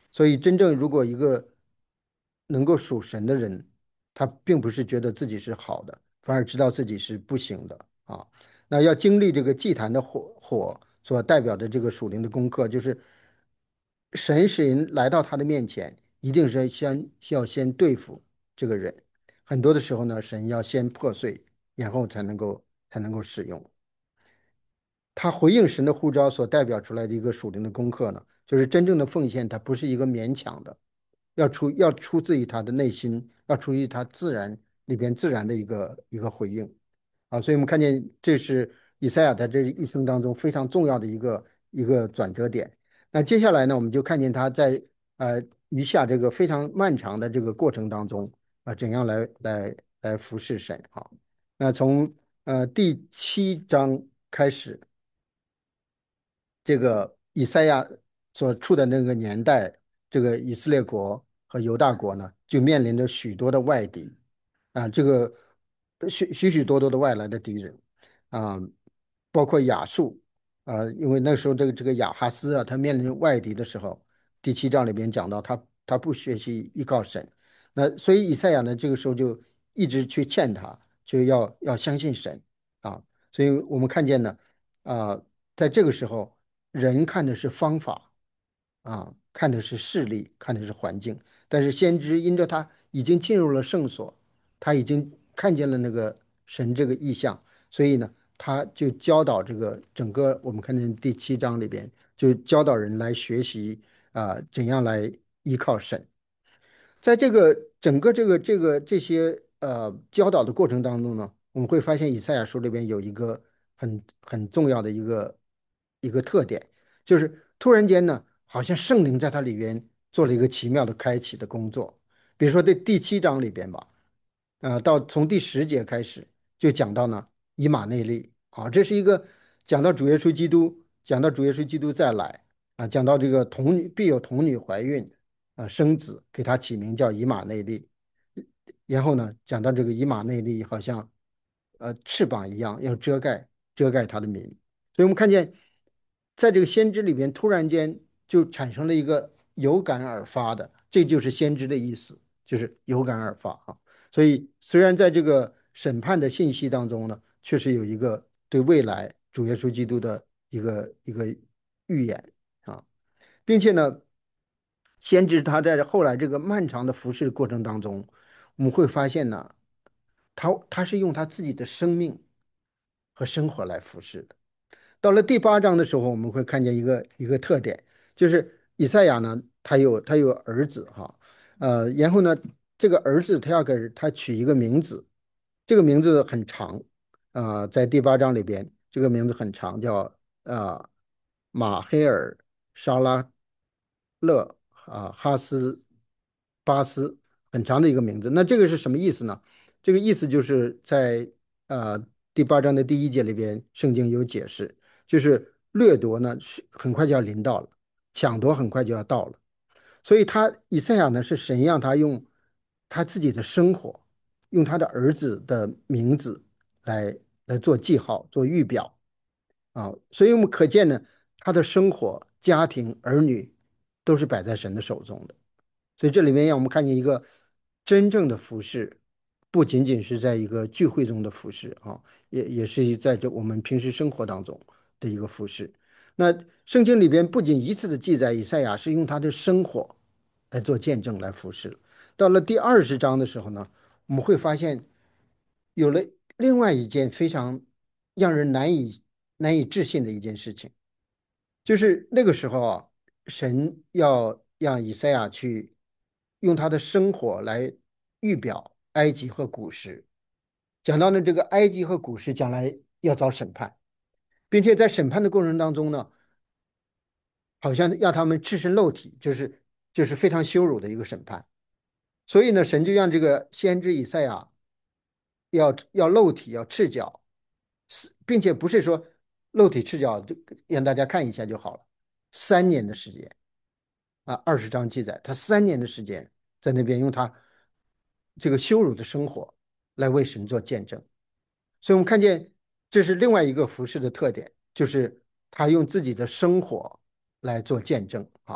所以，真正如果一个能够属神的人，他并不是觉得自己是好的，反而知道自己是不行的啊。那要经历这个祭坛的火火所代表的这个属灵的功课，就是神使人来到他的面前，一定是先要先对付这个人。很多的时候呢，神要先破碎，然后才能够才能够使用。他回应神的呼召所代表出来的一个属灵的功课呢，就是真正的奉献，它不是一个勉强的，要出要出自于他的内心，要出于他自然里边自然的一个一个回应啊。所以我们看见这是以赛亚在这一生当中非常重要的一个一个转折点。那接下来呢，我们就看见他在呃余下这个非常漫长的这个过程当中啊，怎样来来来服侍神啊。那从呃第七章开始。这个以赛亚所处的那个年代，这个以色列国和犹大国呢，就面临着许多的外敌啊，这个许许许多多的外来的敌人啊，包括亚述啊，因为那时候这个这个亚哈斯啊，他面临外敌的时候，第七章里边讲到他他不学习依靠神，那所以以赛亚呢，这个时候就一直去劝他，就要要相信神啊，所以我们看见呢。啊，在这个时候，人看的是方法啊，看的是势力，看的是环境。但是先知因着他已经进入了圣所，他已经看见了那个神这个意象，所以呢，他就教导这个整个我们看见第七章里边，就教导人来学习啊，怎样来依靠神。在这个整个这个这个这些呃教导的过程当中呢，我们会发现以赛亚书里边有一个很很重要的一个一个特点，就是突然间呢，好像圣灵在它里边做了一个奇妙的开启的工作。比如说在第七章里边吧，呃，到从第十节开始就讲到呢以马内利，好，这是一个讲到主耶稣基督，讲到主耶稣基督再来啊，讲到这个童女必有童女怀孕。啊，生子，给他起名叫以马内利。然后呢，讲到这个以马内利好像呃翅膀一样，要遮盖遮盖他的名。所以我们看见，在这个先知里边，突然间就产生了一个有感而发的，这就是先知的意思，就是有感而发啊。所以虽然在这个审判的信息当中呢，确实有一个对未来主耶稣基督的一个一个预言啊。并且呢，先知他在后来这个漫长的服侍过程当中，我们会发现呢，他他是用他自己的生命和生活来服侍的。到了第八章的时候，我们会看见一个一个特点，就是以赛亚呢，他有他有儿子哈，呃，然后呢，这个儿子他要给他取一个名字，这个名字很长啊、在第八章里边，这个名字很长，叫啊、马黑尔沙拉勒啊、哈斯巴斯，很长的一个名字。那这个是什么意思呢？这个意思就是在呃第八章的第一节里边，圣经有解释。就是掠夺呢是很快就要临到了，抢夺很快就要到了。所以他以赛亚呢是神让他用他自己的生活，用他的儿子的名字来来做记号、做预表啊。所以我们可见呢，他的生活、家庭、儿女都是摆在神的手中的。所以这里面让我们看见一个真正的服饰，不仅仅是在一个聚会中的服饰啊，也也是在这我们平时生活当中的一个服饰。那圣经里边不仅一次的记载以赛亚是用他的生活来做见证来服侍，到了第二十章的时候呢，我们会发现有了另外一件非常让人难以难以置信的一件事情。就是那个时候啊，神要让以赛亚去用他的生活来预表埃及和古时，讲到呢这个埃及和古时将来要遭审判，并且在审判的过程当中呢，好像让他们赤身露体，就是就是非常羞辱的一个审判。所以呢，神就让这个先知以赛亚要要露体，要赤脚，是并且不是说露体赤脚就让大家看一下就好了，三年的时间。啊，二十章记载，他三年的时间在那边用他这个羞辱的生活来为神做见证，所以我们看见这是另外一个服饰的特点，就是他用自己的生活来做见证啊。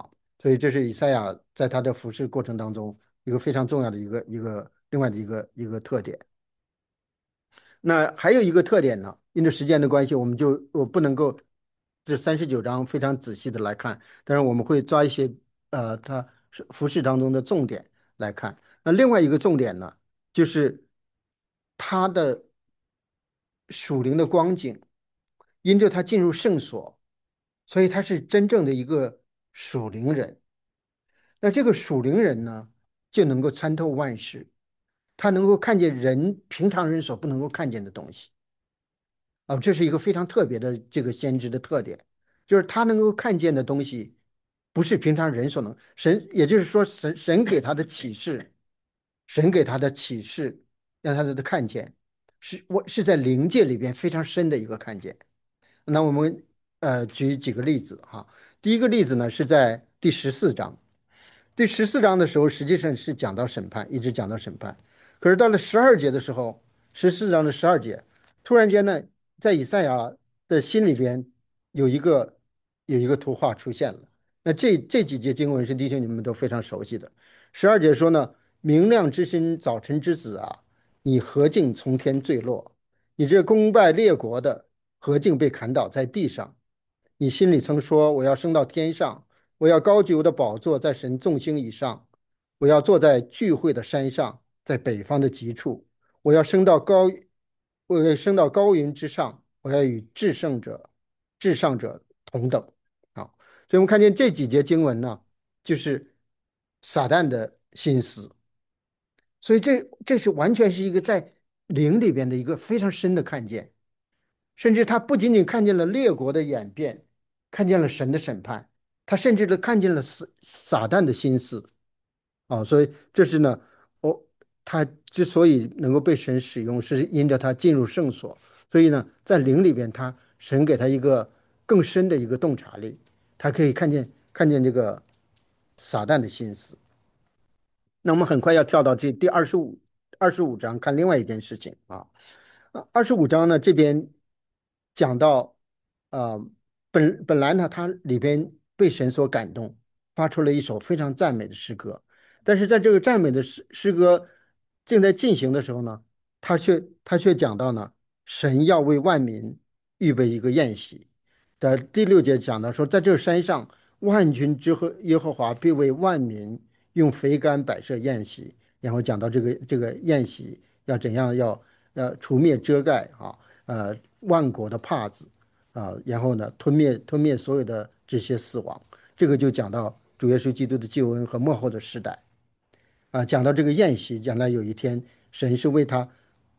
所以这是以赛亚在他的服饰过程当中一个非常重要的一个一个另外的一个一个特点。那还有一个特点呢，因为时间的关系，我们就我不能够这三十九章非常仔细的来看，但是我们会抓一些呃，它是服饰当中的重点来看。那另外一个重点呢，就是他的属灵的光景，因着他进入圣所，所以他是真正的一个属灵人。那这个属灵人呢，就能够参透万事，他能够看见人平常人所不能够看见的东西。啊，这是一个非常特别的这个先知的特点，就是他能够看见的东西，不是平常人所能。神，也就是说神，神给他的启示，神给他的启示，让他的看见，是我是在灵界里边非常深的一个看见。那我们呃举几个例子哈。第一个例子呢是在第十四章。第十四章的时候，实际上是讲到审判，一直讲到审判。可是到了十二节的时候，十四章的十二节，突然间呢，在以赛亚的心里边有一个有一个图画出现了。那这这几节经文是弟兄你们都非常熟悉的。十二节说呢：“明亮之星，早晨之子啊，你何竟从天坠落？你这攻败列国的，何竟被砍倒在地上？你心里曾说：我要升到天上。”我要高举我的宝座在神众星以上，我要坐在聚会的山上，在北方的极处，我要升到高，我要升到高云之上，我要与至圣者、至上者同等。啊，所以我们看见这几节经文呢，就是撒旦的心思，所以这这是完全是一个在灵里边的一个非常深的看见。甚至他不仅仅看见了列国的演变，看见了神的审判，他甚至都看见了撒撒旦的心思啊。所以这是呢，我他之所以能够被神使用，是因着他进入圣所，所以呢，在灵里边他神给他一个更深的一个洞察力，他可以看见看见这个撒旦的心思。那我们很快要跳到这第二十五二十五章，看另外一件事情啊。二十五章呢，这边讲到，呃，本本来呢，它里边被神所感动，发出了一首非常赞美的诗歌。但是在这个赞美的诗诗歌正在进行的时候呢，他却他却讲到呢，神要为万民预备一个宴席。的第六节讲到说，在这山上，万军之和耶和华必为万民用肥甘摆设宴席。然后讲到这个这个宴席要怎样要呃除灭遮盖啊，呃万国的帕子啊，然后呢吞灭吞灭所有的这些死亡。这个就讲到主耶稣基督的救恩和末后的时代啊，讲到这个宴席，将来有一天神是为他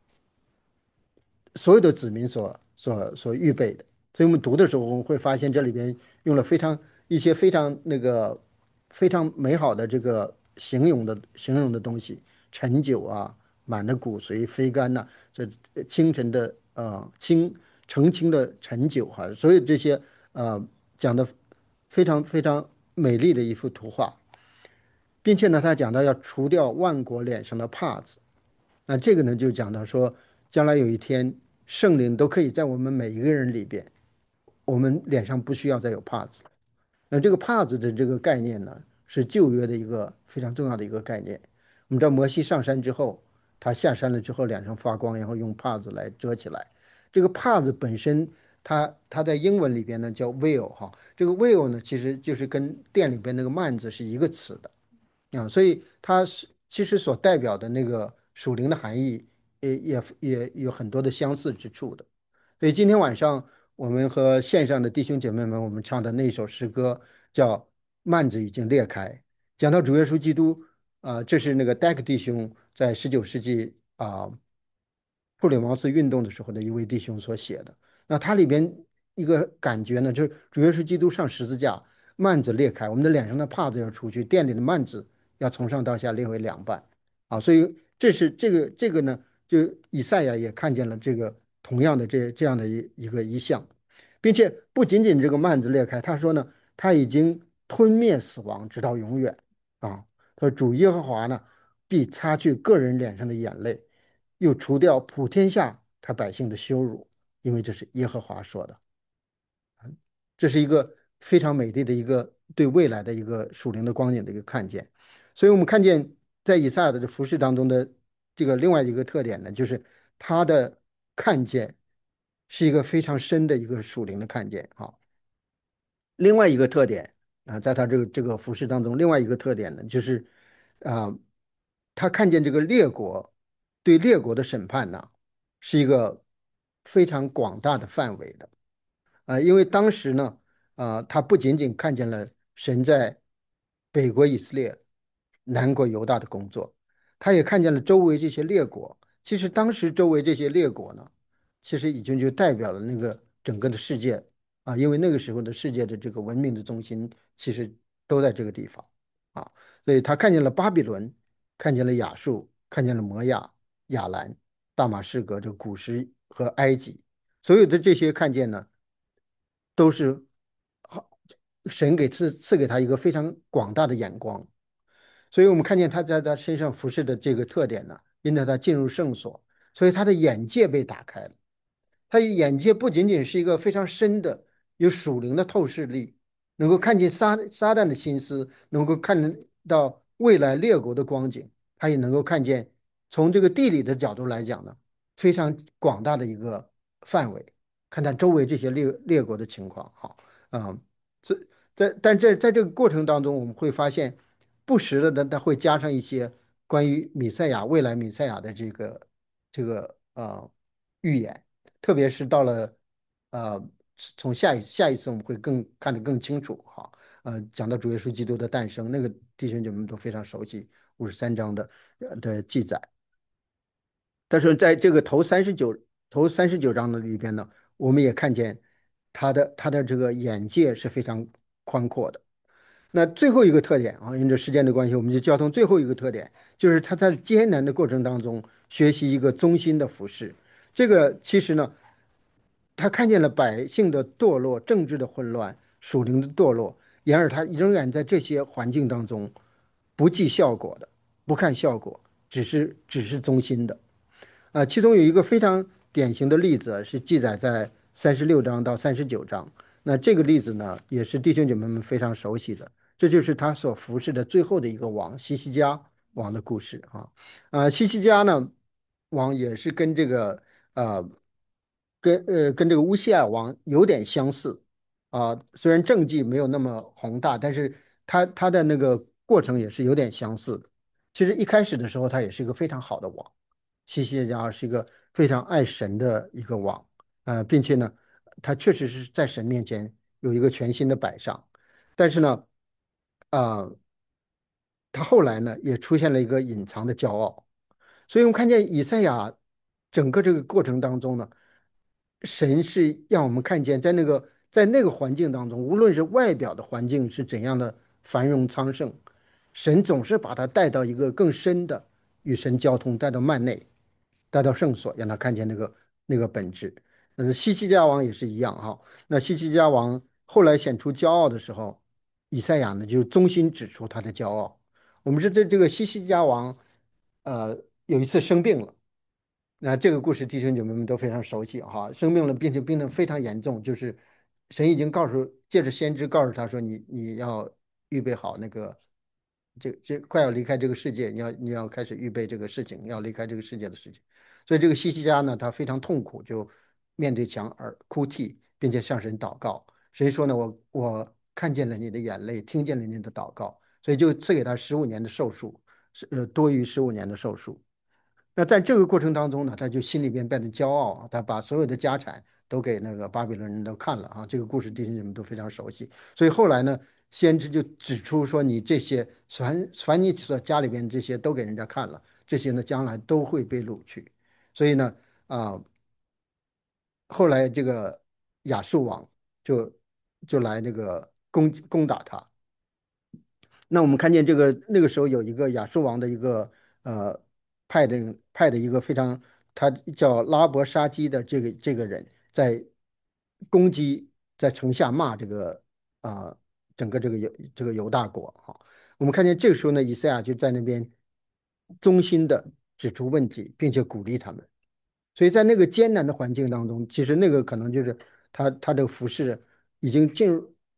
所有的子民所所所预备的。所以我们读的时候，我们会发现这里边用了非常一些非常那个非常美好的这个形容的形容的东西，陈酒啊，满了骨髓，非干呐、这呃清晨的呃清澄清的陈酒哈、所有这些呃讲的非常非常美丽的一幅图画，并且呢，他讲到要除掉万国脸上的帕子。那这个呢，就讲到说，将来有一天，圣灵都可以在我们每一个人里边，我们脸上不需要再有帕子。那这个帕子的这个概念呢，是旧约的一个非常重要的一个概念。我们知道摩西上山之后，他下山了之后，脸上发光，然后用帕子来遮起来。这个帕子本身，它它在英文里边呢叫 veil 哈，这个 veil 呢其实就是跟店里边那个幔子是一个词的。啊，所以它是其实所代表的那个属灵的含义，也也也有很多的相似之处的。所以今天晚上我们和线上的弟兄姐妹们，我们唱的那首诗歌叫《幔子已经裂开》，讲到主耶稣基督啊、这是那个戴克弟兄在十九世纪啊、布里茅斯运动的时候的一位弟兄所写的。那它里边一个感觉呢，就是主耶稣基督上十字架，幔子裂开，我们的脸上的帕子要出去，店里的幔子要从上到下裂为两半啊。所以这是这个这个呢，就以赛亚也看见了这个同样的这这样的一一个一项，并且不仅仅这个幔子裂开，他说呢，他已经吞灭死亡，直到永远啊。他说主耶和华呢，必擦去个人脸上的眼泪。又除掉普天下他百姓的羞辱，因为这是耶和华说的。这是一个非常美丽的一个对未来的一个属灵的光景的一个看见。所以我们看见在以赛亚的这服饰当中的这个另外一个特点呢，就是他的看见是一个非常深的一个属灵的看见啊。另外一个特点啊，在他这个这个服饰当中，另外一个特点呢，就是啊，他看见这个列国对列国的审判呢，是一个非常广大的范围的。啊，因为当时呢，啊，他不仅仅看见了神在北国以色列、南国犹大的工作，他也看见了周围这些列国。其实当时周围这些列国呢，其实已经就代表了那个整个的世界啊，因为那个时候的世界的这个文明的中心其实都在这个地方啊，所以他看见了巴比伦，看见了亚述，看见了摩亚、亚兰、大马士革、这个古时和埃及。所有的这些看见呢，都是好神给赐赐给他一个非常广大的眼光，所以我们看见他在他身上服饰的这个特点呢，引导他进入圣所，所以他的眼界被打开了。他眼界不仅仅是一个非常深的有属灵的透视力，能够看见撒撒旦的心思，能够看到未来列国的光景，他也能够看见从这个地理的角度来讲呢，非常广大的一个范围，看他周围这些列列国的情况。好，嗯，这在但这在这个过程当中，我们会发现，不时的呢，他会加上一些关于弥赛亚未来弥赛亚的这个这个呃预言。特别是到了呃，从下一下一次我们会更看得更清楚哈。呃，讲到主耶稣基督的诞生，那个弟兄姐妹们都非常熟悉五十三章的呃的记载。但是在这个头三十九头三十九章的里边呢，我们也看见他的他的这个眼界是非常宽阔的。那最后一个特点啊，因着时间的关系，我们就交通最后一个特点，就是他在艰难的过程当中学习一个忠心的服饰。这个其实呢，他看见了百姓的堕落、政治的混乱、属灵的堕落，然而他仍然在这些环境当中不计效果的，不看效果，只是只是忠心的。啊，其中有一个非常典型的例子是记载在三十六章到三十九章。那这个例子呢，也是弟兄姐妹们非常熟悉的，这就是他所服侍的最后的一个王西西家王的故事啊。呃，西西家呢，王也是跟这个呃跟呃跟这个乌西亚王有点相似啊，虽然政绩没有那么宏大，但是他他的那个过程也是有点相似的。其实一开始的时候，他也是一个非常好的王。西西家是一个非常爱神的一个王，呃，并且呢，他确实是在神面前有一个全新的摆上，但是呢，啊、他后来呢也出现了一个隐藏的骄傲，所以我们看见以赛亚整个这个过程当中呢，神是让我们看见在那个在那个环境当中，无论是外表的环境是怎样的繁荣昌盛，神总是把他带到一个更深的与神交通，带到幔内。带到圣所，让他看见那个那个本质。那西西家王也是一样哈。那西西家王后来显出骄傲的时候，以赛亚呢就衷心指出他的骄傲。我们说这这个西西家王，呃，有一次生病了。那这个故事弟兄姐妹们都非常熟悉哈，生病了，并且病得非常严重，就是神已经告诉，借着先知告诉他说你你要预备好那个，这这快要离开这个世界，你要你要开始预备这个事情，要离开这个世界的事情。所以这个西西家呢，他非常痛苦，就面对墙而哭泣，并且向神祷告。谁说呢？我我看见了你的眼泪，听见了你的祷告，所以就赐给他十五年的寿数，是呃多于十五年的寿数。那在这个过程当中呢，他就心里边变得骄傲啊，他把所有的家产都给那个巴比伦人都看了啊。这个故事弟兄们都非常熟悉。所以后来呢，先知就指出说，你这些凡凡你所家里边这些都给人家看了，这些呢将来都会被掳去。所以呢，啊、后来这个亚述王就就来那个攻攻打他。那我们看见这个那个时候有一个亚述王的一个呃派的派的一个非常，他叫拉伯沙基的这个这个人在攻击，在城下骂这个啊、呃整个这个犹这个犹大国哈。我们看见这个时候呢，以赛亚就在那边衷心的指出问题，并且鼓励他们。所以在那个艰难的环境当中，其实那个可能就是他他的服饰已经进入。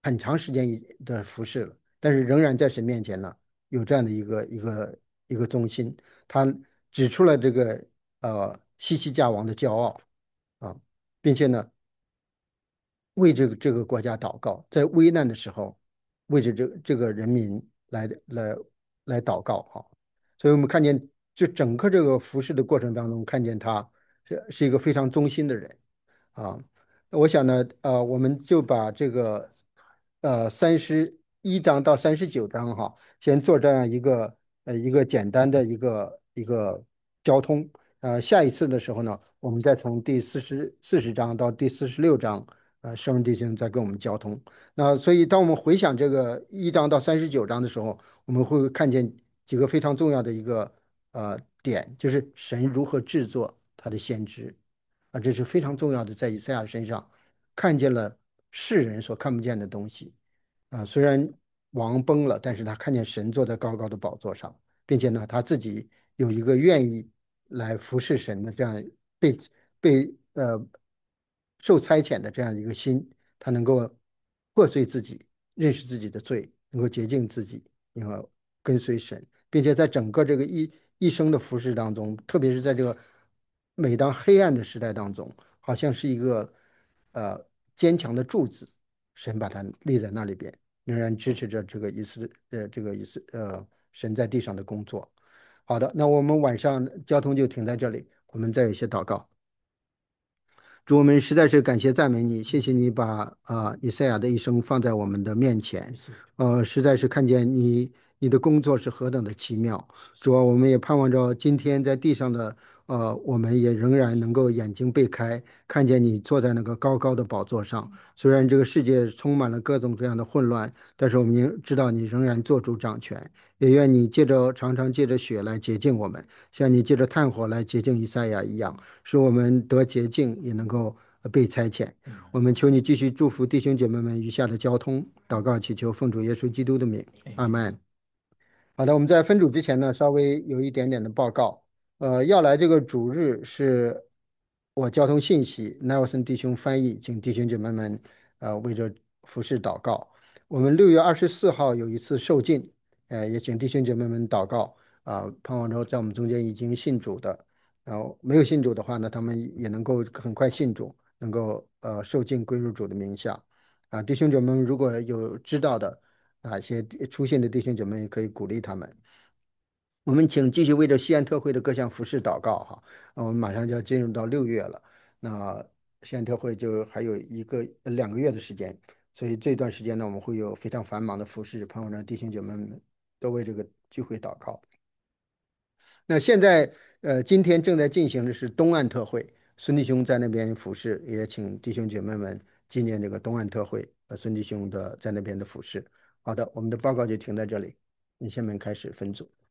很长时间以的服侍了，但是仍然在神面前呢有这样的一个一个一个忠心。他指出了这个呃西西家王的骄傲啊，并且呢为这个这个国家祷告，在危难的时候为着这个这个人民来来来祷告哈。所以我们看见就整个这个服侍的过程当中，看见他是是一个非常忠心的人。啊，我想呢，呃，我们就把这个呃三十一章到三十九章哈，先做这样一个呃一个简单的一个一个交通。呃，下一次的时候呢，我们再从第四十四十章到第四十六章，呃，圣人弟兄再跟我们交通。那所以，当我们回想这个一章到三十九章的时候，我们会看见几个非常重要的一个呃点，就是神如何制作他的先知。啊，这是非常重要的，在以赛亚身上看见了世人所看不见的东西。啊，虽然王崩了，但是他看见神坐在高高的宝座上，并且呢，他自己有一个愿意来服侍神的这样被被呃受差遣的这样一个心，他能够破碎自己，认识自己的罪，能够洁净自己，然后跟随神，并且在整个这个一一生的服侍当中，特别是在这个每当黑暗的时代当中，好像是一个呃坚强的柱子，神把它立在那里边，仍然支持着这个以色呃这个以色呃神在地上的工作。好的，那我们晚上交通就停在这里，我们再有一些祷告。主，我们实在是感谢赞美你，谢谢你把啊、呃以赛亚的一生放在我们的面前，呃，实在是看见你你的工作是何等的奇妙。主啊，我们也盼望着今天在地上的呃，我们也仍然能够眼睛被开，看见你坐在那个高高的宝座上。虽然这个世界充满了各种各样的混乱，但是我们也知道你仍然做主掌权。也愿你借着常常借着血来洁净我们，像你借着炭火来洁净以赛亚一样。使我们得洁净，也能够呃被差遣。我们求你继续祝福弟兄姐妹们余下的交通，祷告祈求奉主耶稣基督的名，阿门。好的，我们在分组之前呢，稍微有一点点的报告。呃，要来这个主日是我交通信息，Nelson 弟兄翻译，请弟兄姐妹们呃为着服饰祷告。我们六月二十四号有一次受浸，呃，也请弟兄姐妹们祷告啊、盼望着在我们中间已经信主的，然后没有信主的话呢，他们也能够很快信主，能够呃受浸归入主的名下。啊，弟兄姐妹们如果有知道的。哪些出现的弟兄姐妹可以鼓励他们。我们请继续为着西安特会的各项服饰祷告哈。呃我们马上就要进入到六月了，那西安特会就还有一个呃两个月的时间，所以这段时间呢，我们会有非常繁忙的服饰，盼望让弟兄姐妹们都为这个聚会祷告。那现在呃，今天正在进行的是东岸特会，孙弟兄在那边服侍，也请弟兄姐妹们纪念这个东岸特会和孙弟兄的在那边的服侍。好的，我们的报告就停在这里，你下面开始分组。